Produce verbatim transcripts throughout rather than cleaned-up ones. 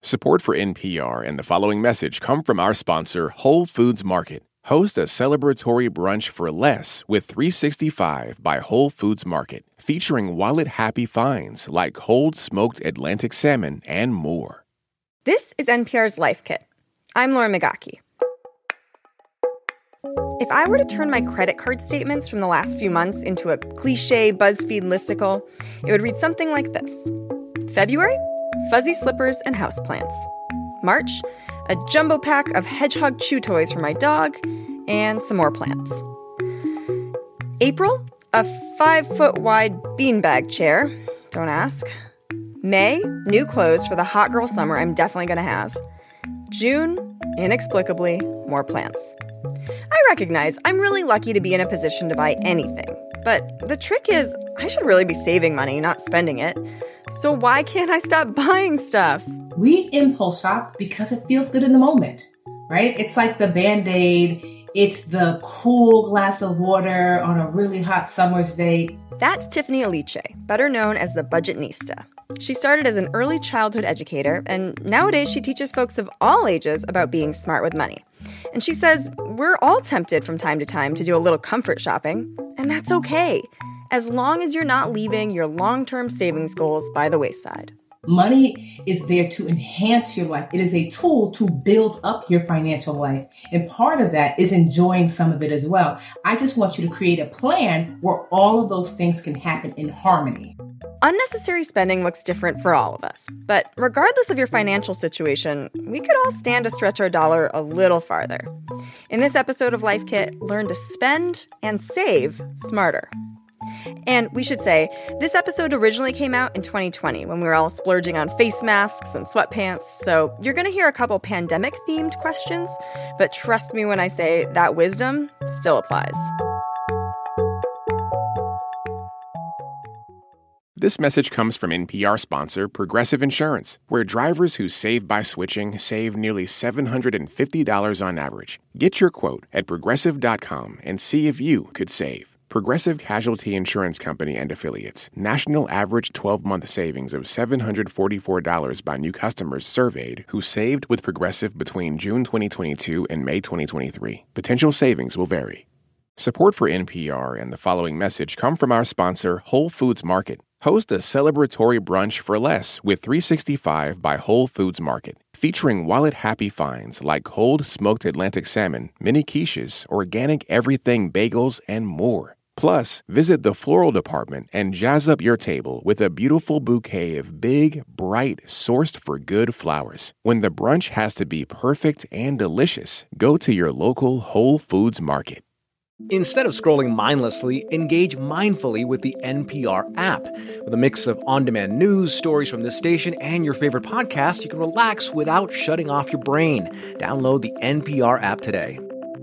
Support for N P R and the following message come from our sponsor, Whole Foods Market. Host a celebratory brunch for less with three sixty-five by Whole Foods Market, featuring wallet-happy finds like cold smoked Atlantic salmon and more. This is N P R's Life Kit. I'm Lauren Migaki. If I were to turn my credit card statements from the last few months into a cliche BuzzFeed listicle, it would read something like this. February, fuzzy slippers and houseplants. March, a jumbo pack of hedgehog chew toys for my dog, and some more plants. April, a five-foot-wide beanbag chair. Don't ask. May, new clothes for the hot girl summer I'm definitely going to have. June, inexplicably, more plants. I recognize I'm really lucky to be in a position to buy anything. But the trick is, I should really be saving money, not spending it. So why can't I stop buying stuff? We impulse shop because it feels good in the moment, right? It's like the Band-Aid. It's the cool glass of water on a really hot summer's day. That's Tiffany Aliche, better known as the Budgetnista. She started as an early childhood educator, and nowadays she teaches folks of all ages about being smart with money. And she says we're all tempted from time to time to do a little comfort shopping, and that's okay, as long as you're not leaving your long-term savings goals by the wayside. Money is there to enhance your life. It is a tool to build up your financial life. And part of that is enjoying some of it as well. I just want you to create a plan where all of those things can happen in harmony. Unnecessary spending looks different for all of us. But regardless of your financial situation, we could all stand to stretch our dollar a little farther. In this episode of Life Kit, learn to spend and save smarter. And we should say, this episode originally came out in twenty twenty when we were all splurging on face masks and sweatpants, so you're going to hear a couple pandemic-themed questions, but trust me when I say that wisdom still applies. This message comes from N P R sponsor Progressive Insurance, where drivers who save by switching save nearly seven hundred fifty dollars on average. Get your quote at progressive dot com and see if you could save. Progressive Casualty Insurance Company and Affiliates. National average twelve-month savings of seven hundred forty-four dollars by new customers surveyed who saved with Progressive between June twenty twenty-two and May twenty twenty-three. Potential savings will vary. Support for N P R and the following message come from our sponsor, Whole Foods Market. Host a celebratory brunch for less with three sixty-five by Whole Foods Market, featuring wallet-happy finds like cold smoked Atlantic salmon, mini quiches, organic everything bagels, and more. Plus, visit the floral department and jazz up your table with a beautiful bouquet of big, bright, sourced-for-good flowers. When the brunch has to be perfect and delicious, go to your local Whole Foods Market. Instead of scrolling mindlessly, engage mindfully with the N P R app. With a mix of on-demand news, stories from this station, and your favorite podcast, you can relax without shutting off your brain. Download the N P R app today.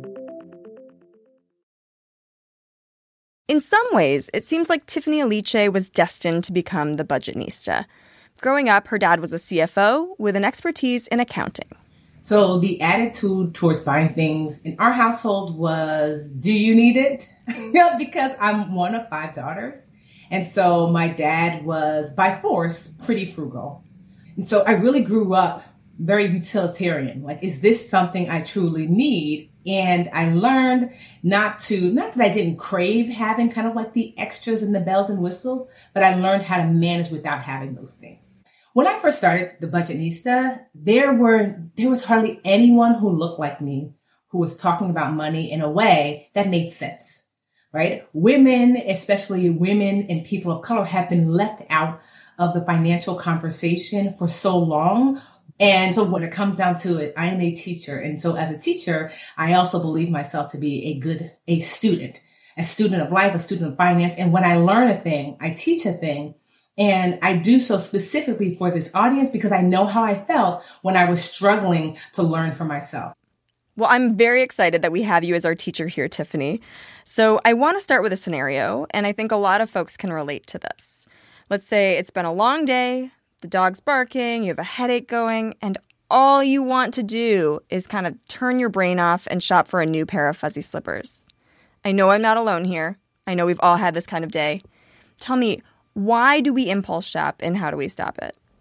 In some ways, it seems like Tiffany Aliche was destined to become the Budgetnista. Growing up, her dad was a C F O with an expertise in accounting. So the attitude towards buying things in our household was, do you need it? Because I'm one of five daughters. And so my dad was, by force, pretty frugal. And so I really grew up very utilitarian. Like, is this something I truly need? And I learned not to, not that I didn't crave having kind of like the extras and the bells and whistles, but I learned how to manage without having those things. When I first started the Budgetnista, there were, there was hardly anyone who looked like me who was talking about money in a way that made sense, right? Women, especially women and people of color, have been left out of the financial conversation for so long. And so when it comes down to it, I am a teacher. And so as a teacher, I also believe myself to be a good, a student, a student of life, a student of finance. And when I learn a thing, I teach a thing. And I do so specifically for this audience because I know how I felt when I was struggling to learn for myself. Well, I'm very excited that we have you as our teacher here, Tiffany. So I want to start with a scenario, and I think a lot of folks can relate to this. Let's say it's been a long day, the dog's barking, you have a headache going, and all you want to do is kind of turn your brain off and shop for a new pair of fuzzy slippers. I know I'm not alone here. I know we've all had this kind of day. Tell me, why do we impulse shop and how do we stop it?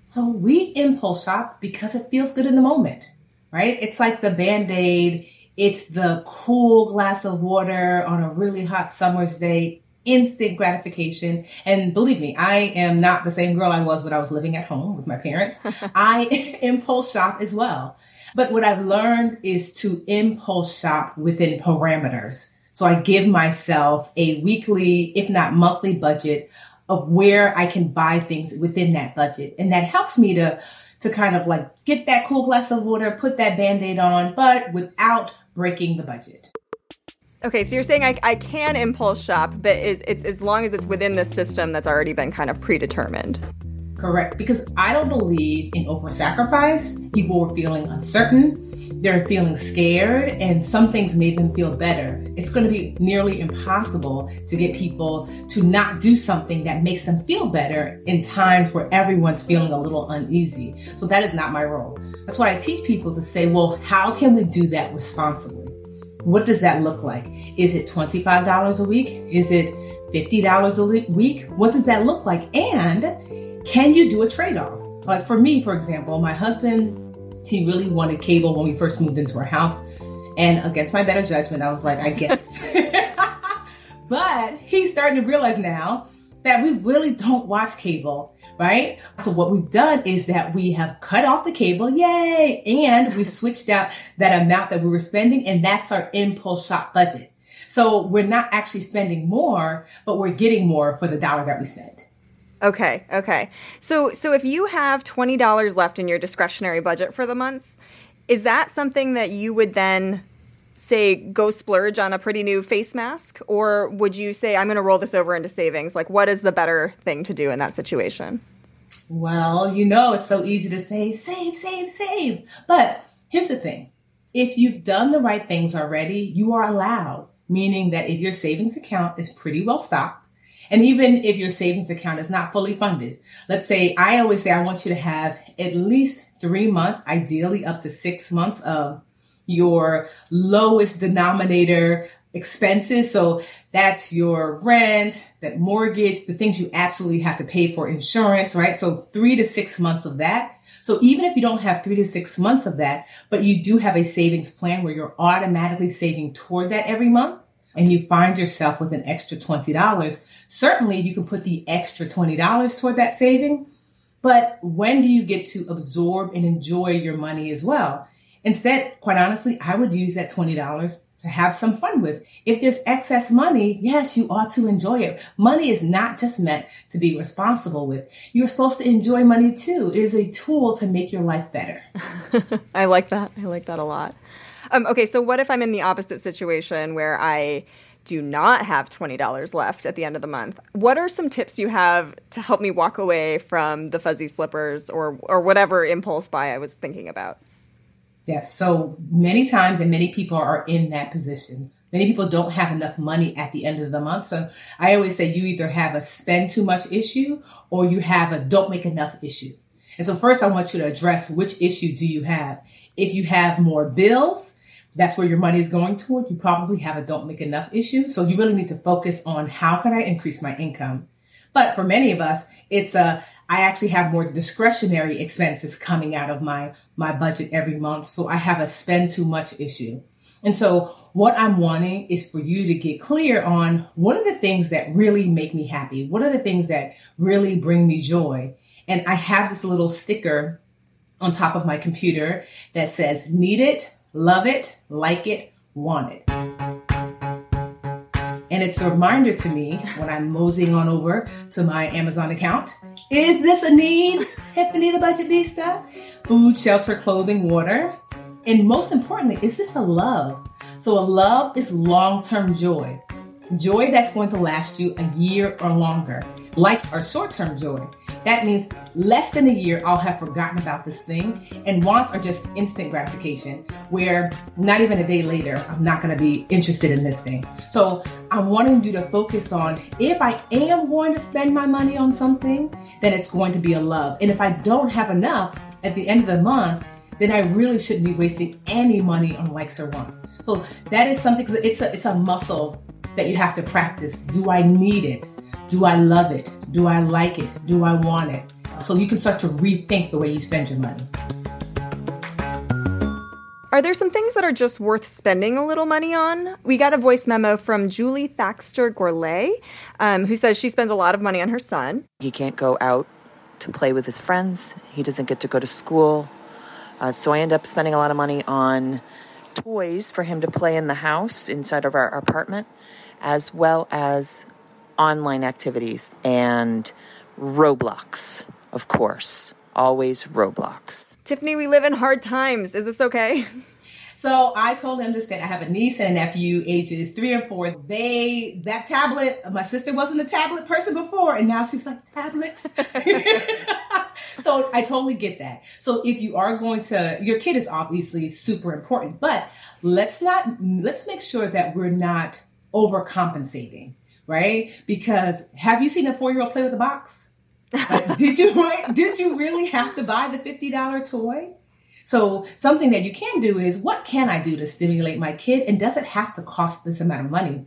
So we impulse shop because it feels good in the moment, right? It's like the Band-Aid. It's the cool glass of water on a really hot summer's day, instant gratification. And believe me, I am not the same girl I was when I was living at home with my parents. I impulse shop as well. But what I've learned is to impulse shop within parameters. So I give myself a weekly, if not monthly budget of where I can buy things within that budget. And that helps me to, to kind of like get that cool glass of water, put that Band-Aid on, but without breaking the budget. Okay, so you're saying I, I can impulse shop, but it's, it's as long as it's within the system that's already been kind of predetermined. Correct, because I don't believe in over-sacrifice. People are feeling uncertain, they're feeling scared, and some things made them feel better. It's going to be nearly impossible to get people to not do something that makes them feel better in times where everyone's feeling a little uneasy. So that is not my role. That's why I teach people to say, well, how can we do that responsibly? What does that look like? Is it twenty-five dollars a week? Is it fifty dollars a week? What does that look like? And can you do a trade-off? Like for me, for example, my husband, he really wanted cable when we first moved into our house. And against my better judgment, I was like, I guess. But he's starting to realize now that we really don't watch cable, right? So what we've done is that we have cut off the cable, yay! And we switched out that amount that we were spending, and that's our impulse shop budget. So we're not actually spending more, but we're getting more for the dollar that we spent. Okay, okay. So so if you have twenty dollars left in your discretionary budget for the month, is that something that you would then say go splurge on a pretty new face mask? Or would you say, I'm going to roll this over into savings? Like, what is the better thing to do in that situation? Well, you know, it's so easy to say, save, save, save. But here's the thing. If you've done the right things already, you are allowed, meaning that if your savings account is pretty well stocked, and even if your savings account is not fully funded, let's say, I always say I want you to have at least three months, ideally up to six months of your lowest denominator expenses. So that's your rent, that mortgage, the things you absolutely have to pay for, insurance, right? So three to six months of that. So even if you don't have three to six months of that, but you do have a savings plan where you're automatically saving toward that every month, and you find yourself with an extra twenty dollars, certainly you can put the extra twenty dollars toward that saving. But when do you get to absorb and enjoy your money as well? Instead, quite honestly, I would use that twenty dollars to have some fun with. If there's excess money, yes, you ought to enjoy it. Money is not just meant to be responsible with. You're supposed to enjoy money too. It is a tool to make your life better. I like that. I like that a lot. Um, okay, so what if I'm in the opposite situation where I do not have twenty dollars left at the end of the month? What are some tips you have to help me walk away from the fuzzy slippers or or whatever impulse buy I was thinking about? Yes, so many times, and many people are in that position. Many people don't have enough money at the end of the month. So I always say you either have a spend too much issue or you have a don't make enough issue. And so first I want you to address which issue do you have. If you have more bills, that's where your money is going toward. You probably have a don't make enough issue. So you really need to focus on how can I increase my income? But for many of us, it's a, I actually have more discretionary expenses coming out of my, my budget every month. So I have a spend too much issue. And so what I'm wanting is for you to get clear on what are the things that really make me happy? What are the things that really bring me joy? And I have this little sticker on top of my computer that says, need it, love it, like it, want it. And it's a reminder to me when I'm moseying on over to my Amazon account. Is this a need? Tiffany the Budgetnista? Food, shelter, clothing, water. And most importantly, is this a love? So a love is long-term joy. Joy that's going to last you a year or longer. Likes are short-term joy. That means less than a year, I'll have forgotten about this thing. And wants are just instant gratification, where not even a day later, I'm not going to be interested in this thing. So I'm wanting you to focus on, if I am going to spend my money on something, then it's going to be a love. And if I don't have enough at the end of the month, then I really shouldn't be wasting any money on likes or wants. So that is something, it's a, it's a muscle that you have to practice. Do I need it? Do I love it? Do I like it? Do I want it? So you can start to rethink the way you spend your money. Are there some things that are just worth spending a little money on? We got a voice memo from Julie Thaxter Gourlay, um, who says she spends a lot of money on her son. He can't go out to play with his friends. He doesn't get to go to school. Uh, so I end up spending a lot of money on toys for him to play in the house inside of our apartment, as well as online activities and Roblox, of course. Always Roblox. Tiffany, we live in hard times. Is this okay? So I totally understand. I have a niece and a nephew, ages three and four. They, that tablet, my sister wasn't a tablet person before, and now she's like, tablet. So I totally get that. So if you are going to, your kid is obviously super important, but let's not, let's make sure that we're not overcompensating, right? Because have you seen a four-year-old play with a box? Like, did you right? Did you really have to buy the fifty dollars toy? So something that you can do is, what can I do to stimulate my kid? And does it have to cost this amount of money?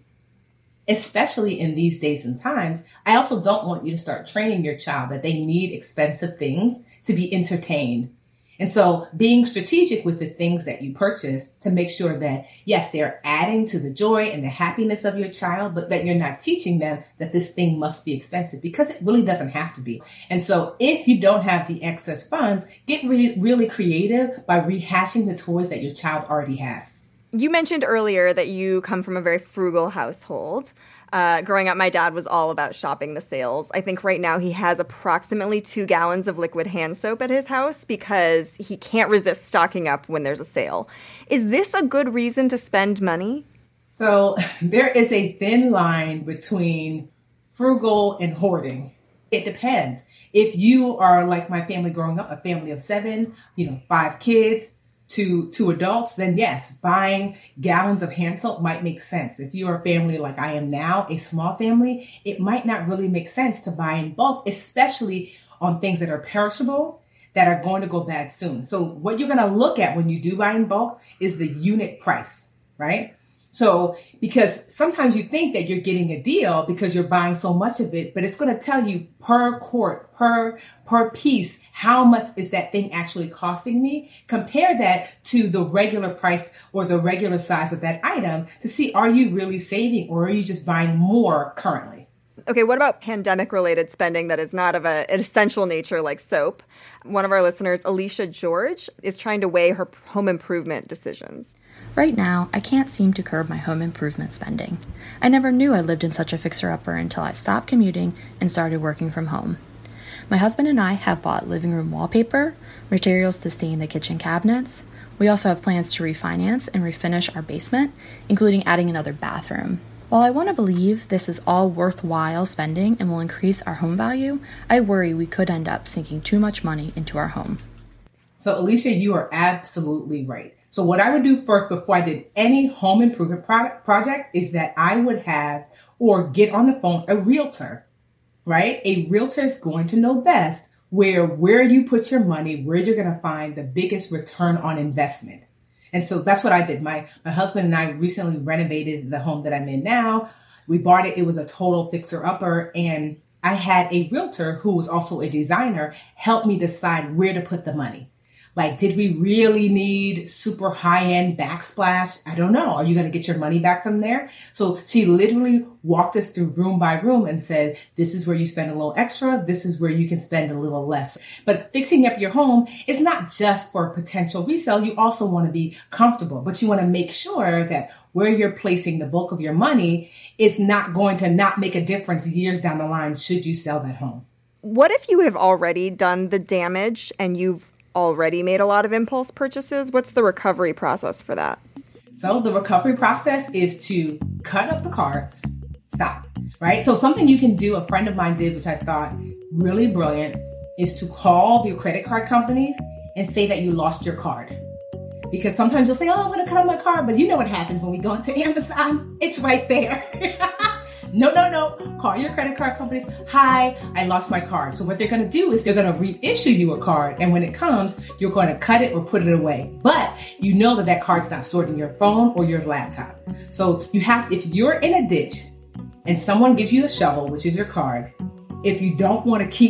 Especially in these days and times, I also don't want you to start training your child that they need expensive things to be entertained. And so being strategic with the things that you purchase to make sure that, yes, they're adding to the joy and the happiness of your child, but that you're not teaching them that this thing must be expensive, because it really doesn't have to be. And so if you don't have the excess funds, get really, really creative by rehashing the toys that your child already has. You mentioned earlier that you come from a very frugal household. Uh, growing up, my dad was all about shopping the sales. I think right now he has approximately two gallons of liquid hand soap at his house because he can't resist stocking up when there's a sale. Is this a good reason to spend money? So there is a thin line between frugal and hoarding. It depends. If you are like my family growing up, a family of seven, you know, five kids, to two adults, then yes, buying gallons of hand soap might make sense. If you're a family like I am now, a small family, it might not really make sense to buy in bulk, especially on things that are perishable, that are going to go bad soon. So what you're going to look at when you do buy in bulk is the unit price, right? So, because sometimes you think that you're getting a deal because you're buying so much of it, but it's going to tell you per quart, per, per piece, how much is that thing actually costing me? Compare that to the regular price or the regular size of that item to see, are you really saving, or are you just buying more currently? Okay, what about pandemic-related spending that is not of a, an essential nature like soap? One of our listeners, Alicia George, is trying to weigh her home improvement decisions. Right now, I can't seem to curb my home improvement spending. I never knew I lived in such a fixer-upper until I stopped commuting and started working from home. My husband and I have bought living room wallpaper, materials to stain the kitchen cabinets. We also have plans to refinance and refinish our basement, including adding another bathroom. While I want to believe this is all worthwhile spending and will increase our home value, I worry we could end up sinking too much money into our home. So, Alicia, you are absolutely right. So what I would do first before I did any home improvement pro- project is that I would have or get on the phone a realtor, right? A realtor is going to know best where, where you put your money, where you're going to find the biggest return on investment. And so that's what I did. My, my husband and I recently renovated the home that I'm in now. We bought it. It was a total fixer upper. And I had a realtor who was also a designer help me decide where to put the money. Like, did we really need super high-end backsplash? I don't know. Are you going to get your money back from there? So she literally walked us through room by room and said, this is where you spend a little extra. This is where you can spend a little less. But fixing up your home is not just for potential resale. You also want to be comfortable, but you want to make sure that where you're placing the bulk of your money is not going to not make a difference years down the line should you sell that home. What if you have already done the damage and you've already made a lot of impulse purchases? What's the recovery process for that? So the recovery process is to cut up the cards, stop, right? So something you can do, a friend of mine did, which I thought really brilliant, is to call your credit card companies and say that you lost your card. Because sometimes you'll say, oh, I'm going to cut up my card, but you know what happens when we go into Amazon? It's right there. No, no, no. Call your credit card companies. Hi, I lost my card. So what they're going to do is they're going to reissue you a card. And when it comes, you're going to cut it or put it away. But you know that that card's not stored in your phone or your laptop. So you have, if you're in a ditch and someone gives you a shovel, which is your card, if you don't want to keep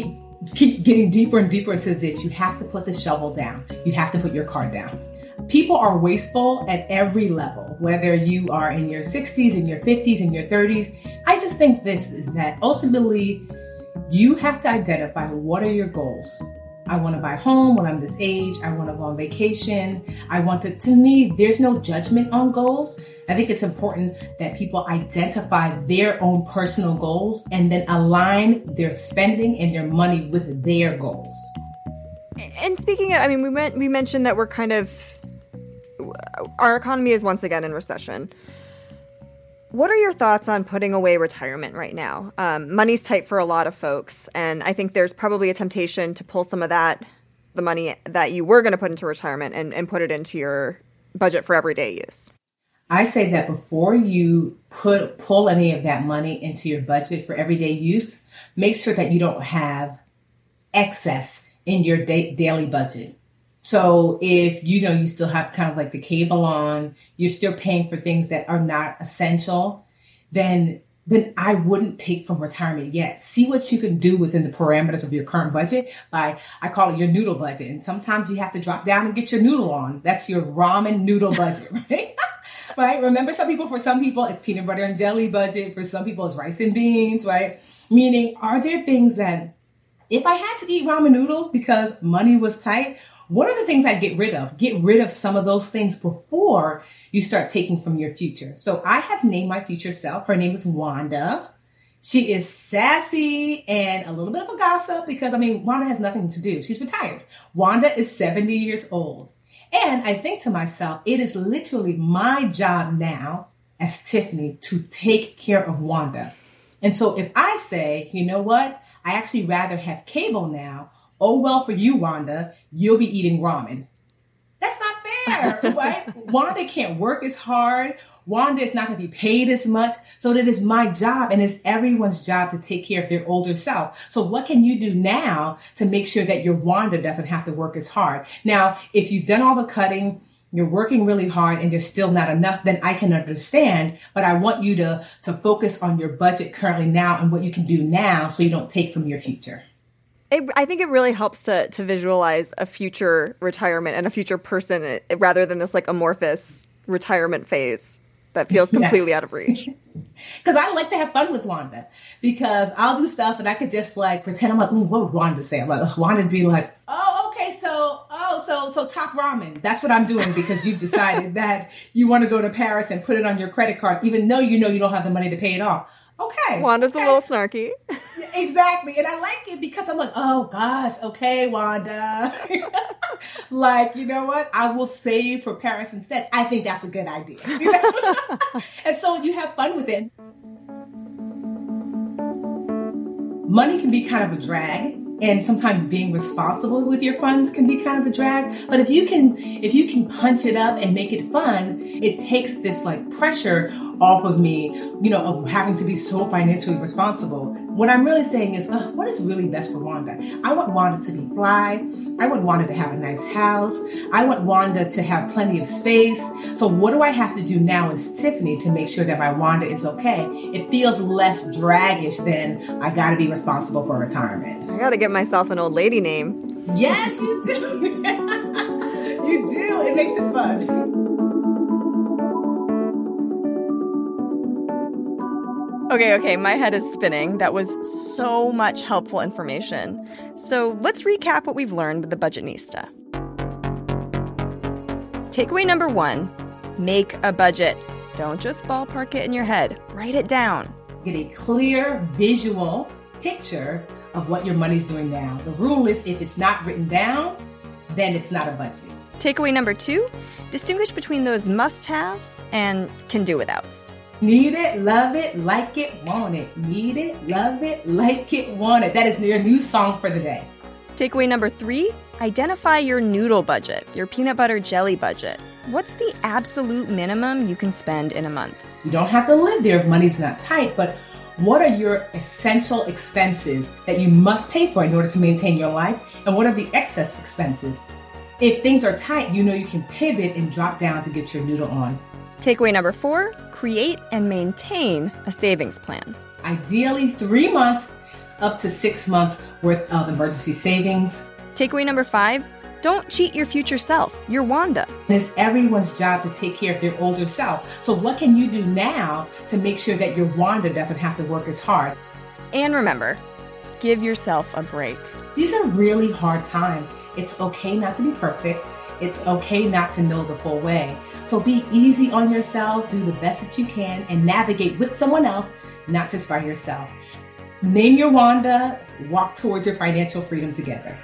keep getting deeper and deeper into this, you have to put the shovel down. You have to put your card down. People are wasteful at every level, whether you are in your sixties, in your fifties, in your thirties. I just think this is that ultimately you have to identify what are your goals. I want to buy a home when I'm this age. I want to go on vacation. I want to, to me, there's no judgment on goals. I think it's important that people identify their own personal goals and then align their spending and their money with their goals. And speaking of, I mean, we went, we mentioned that we're kind of, our economy is once again in recession. What are your thoughts on putting away retirement right now? Um, money's tight for a lot of folks, and I think there's probably a temptation to pull some of that, the money that you were going to put into retirement, and, and put it into your budget for everyday use. I say that before you put pull any of that money into your budget for everyday use, make sure that you don't have excess in your da- daily budget. So if, you know, you still have kind of like the cable on, you're still paying for things that are not essential, then then I wouldn't take from retirement yet. See what you can do within the parameters of your current budget by, I call it your noodle budget. And sometimes you have to drop down and get your noodle on. That's your ramen noodle budget, right? Right? Remember, some people, for some people, it's peanut butter and jelly budget. For some people, it's rice and beans, right? Meaning, are there things that if I had to eat ramen noodles because money was tight, what are the things I'd get rid of? Get rid of some of those things before you start taking from your future. So I have named my future self. Her name is Wanda. She is sassy and a little bit of a gossip because, I mean, Wanda has nothing to do. She's retired. Wanda is seventy years old. And I think to myself, it is literally my job now as Tiffany to take care of Wanda. And so if I say, you know what, I actually rather have cable now. Oh, well, for you, Wanda, you'll be eating ramen. That's not fair, right? Wanda can't work as hard. Wanda is not going to be paid as much. So that is my job, and it's everyone's job to take care of their older self. So what can you do now to make sure that your Wanda doesn't have to work as hard? Now, if you've done all the cutting, you're working really hard and there's still not enough, then I can understand. But I want you to, to focus on your budget currently now and what you can do now so you don't take from your future. It, I think it really helps to to visualize a future retirement and a future person it, rather than this like amorphous retirement phase that feels completely yes. out of reach. Because I like to have fun with Wanda because I'll do stuff and I could just like pretend I'm like, ooh, what would Wanda say? I'm like, Wanda would be like, oh, okay, so, oh, so, so top ramen. That's what I'm doing because you've decided that you want to go to Paris and put it on your credit card, even though you know you don't have the money to pay it off. Okay. Wanda's okay. a little snarky. Yeah, exactly. And I like it because I'm like, oh gosh, okay, Wanda. Like, you know what? I will save for Paris instead. I think that's a good idea. You know? And so you have fun with it. Money can be kind of a drag. And sometimes being responsible with your funds can be kind of a drag. But if you can, if you can punch it up and make it fun, it takes this like pressure off of me, you know, of having to be so financially responsible. What I'm really saying is, uh, what is really best for Wanda? I want Wanda to be fly. I want Wanda to have a nice house. I want Wanda to have plenty of space. So what do I have to do now as Tiffany to make sure that my Wanda is okay? It feels less draggish than I got to be responsible for retirement. I got to get myself an old lady name. Yes, you do. You do. It makes it fun. Okay, okay, my head is spinning. That was so much helpful information. So let's recap what we've learned with the Budgetnista. Takeaway number one, make a budget. Don't just ballpark it in your head. Write it down. Get a clear visual picture of what your money's doing now. The rule is if it's not written down, then it's not a budget. Takeaway number two, distinguish between those must-haves and can-do-withouts. Need it, love it, like it, want it. Need it, love it, like it, want it. That is your new song for the day. Takeaway number three, identify your noodle budget, your peanut butter jelly budget. What's the absolute minimum you can spend in a month? You don't have to live there if money's not tight, but what are your essential expenses that you must pay for in order to maintain your life? And what are the excess expenses? If things are tight, you know you can pivot and drop down to get your noodle on. Takeaway number four, create and maintain a savings plan. Ideally three months up to six months worth of emergency savings. Takeaway number five, don't cheat your future self, your Wanda. It's everyone's job to take care of their older self. So what can you do now to make sure that your Wanda doesn't have to work as hard? And remember, give yourself a break. These are really hard times. It's okay not to be perfect. It's okay not to know the full way. So be easy on yourself, do the best that you can, and navigate with someone else, not just by yourself. Name your Wanda, walk towards your financial freedom together.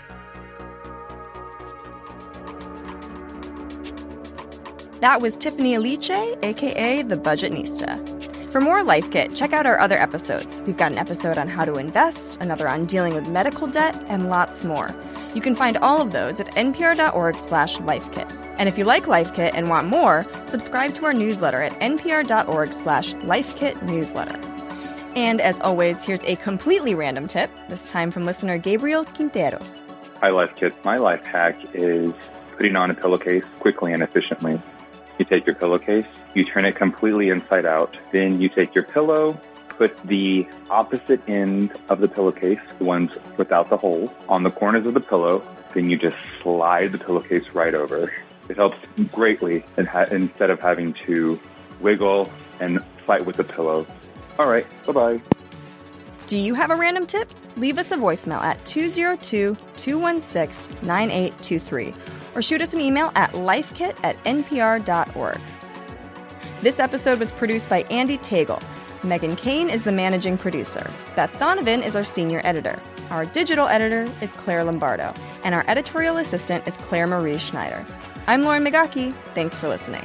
That was Tiffany Aliche, aka The Budgetnista. For more Life Kit, check out our other episodes. We've got an episode on how to invest, another on dealing with medical debt, and lots more. You can find all of those at npr.org slash lifekit. And if you like Life Kit and want more, subscribe to our newsletter at npr.org slash lifekit newsletter. And as always, here's a completely random tip, this time from listener Gabriel Quinteros. Hi, Life Kit. My life hack is putting on a pillowcase quickly and efficiently. You take your pillowcase, you turn it completely inside out. Then you take your pillow, put the opposite end of the pillowcase, the ones without the holes, on the corners of the pillow. Then you just slide the pillowcase right over. It helps greatly in ha- instead of having to wiggle and fight with the pillow. All right, bye-bye. Do you have a random tip? Leave us a voicemail at two oh two, two one six, nine eight two three or shoot us an email at lifekit at npr.org. This episode was produced by Andy Tagle. Megan Kane is the managing producer. Beth Donovan is our senior editor. Our digital editor is Claire Lombardo. And our editorial assistant is Claire Marie Schneider. I'm Lauren Migaki. Thanks for listening.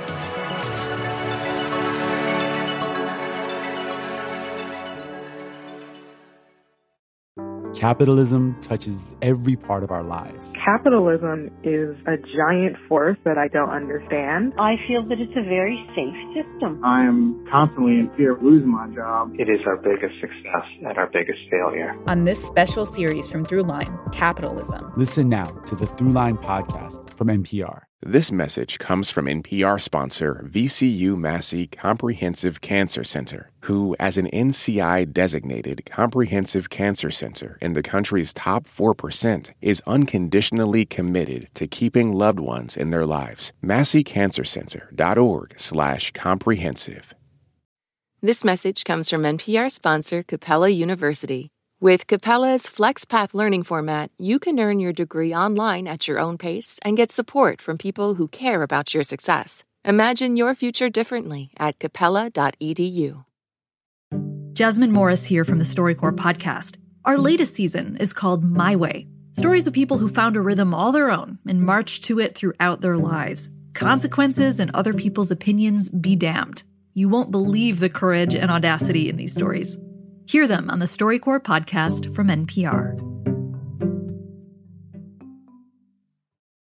Capitalism touches every part of our lives. Capitalism is a giant force that I don't understand. I feel that it's a very safe system. I am constantly in fear of losing my job. It is our biggest success and our biggest failure. On this special series from Throughline, Capitalism. Listen now to the Throughline podcast from N P R. This message comes from N P R sponsor V C U Massey Comprehensive Cancer Center, who, as an N C I-designated comprehensive cancer center in the country's top four percent, is unconditionally committed to keeping loved ones in their lives. massey cancer center dot org slash comprehensive. This message comes from N P R sponsor Capella University. With Capella's FlexPath learning format, you can earn your degree online at your own pace and get support from people who care about your success. Imagine your future differently at capella dot e d u. Jasmine Morris here from the StoryCorps podcast. Our latest season is called My Way. Stories of people who found a rhythm all their own and marched to it throughout their lives. Consequences and other people's opinions be damned. You won't believe the courage and audacity in these stories. Hear them on the StoryCorps podcast from N P R.